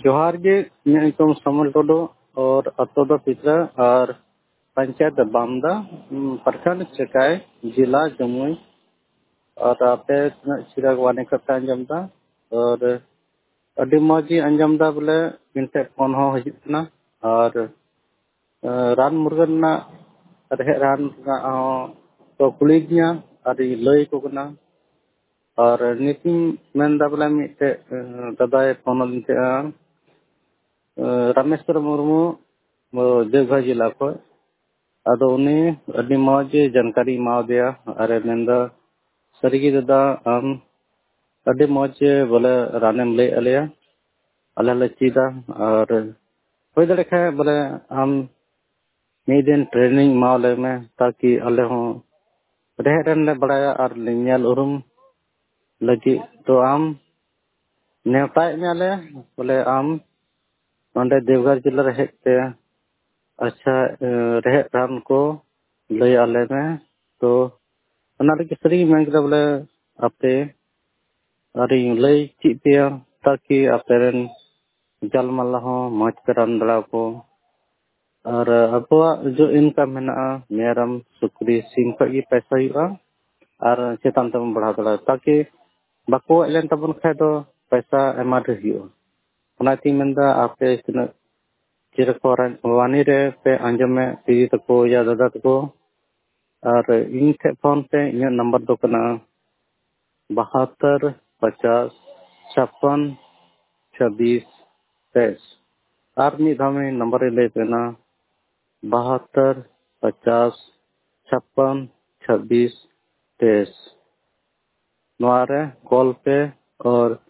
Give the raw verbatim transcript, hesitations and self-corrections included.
जोहार गे ᱧᱩᱛᱩᱢ समल टुडू और अतो दो पिछड़ा और पंचायत बामदा प्रखंड चकाय जिला जमुई और आपे चिराग वाने कथा अंजमदा और अभी मौजी अंजमदा बोले इनते फोन हो हिजना और रान मुर्गन ना रहे रान ना तो कुलीगिया और लय को कना और नीति मेंदा बोले मिटे दादा फोन लिंते रामेश्वर मुर्मू देवघर जिला को अदो उन्हें अभी मौज जानकारी माव दिया अरे मेंदा सरिगी दादा हम अभी मौज बोले राने ले अलिया अल्लाह लचीदा और कोई दड़े खाए बोले हम मिड दिन ट्रेनिंग माव ले में ताकि अल्लाह हो रह रन ले बढ़ाया और लिंगल उरुम लगी तो हम नेवताय में ले बोले हम अंडे देवघर जिला रहे थे अच्छा रहे राम को लय आले में तो अनारे के सरी में बोले आपे अरे लय ची पे ताकि आपे रन जल मल्ला हो मौज करन दड़ा को और अबवा जो इनकम है ना मेरम सुक्री सिम का ये पैसा हुआ और चेतन तम बढ़ा दड़ा ताकि बाको एलेन तबन खाए तो पैसा एमा हुआ ओनाती मेंदा आपे इतना चिरको वानी रे पे अंजम में दीदी तको या दादा तको और इन थे फोन पे इन नंबर दो कना बहत्तर पचास छप्पन छब्बीस तेईस और मी धामे नंबर ले पेना बहत्तर पचास छप्पन छब्बीस तेईस नवारे कॉल पे और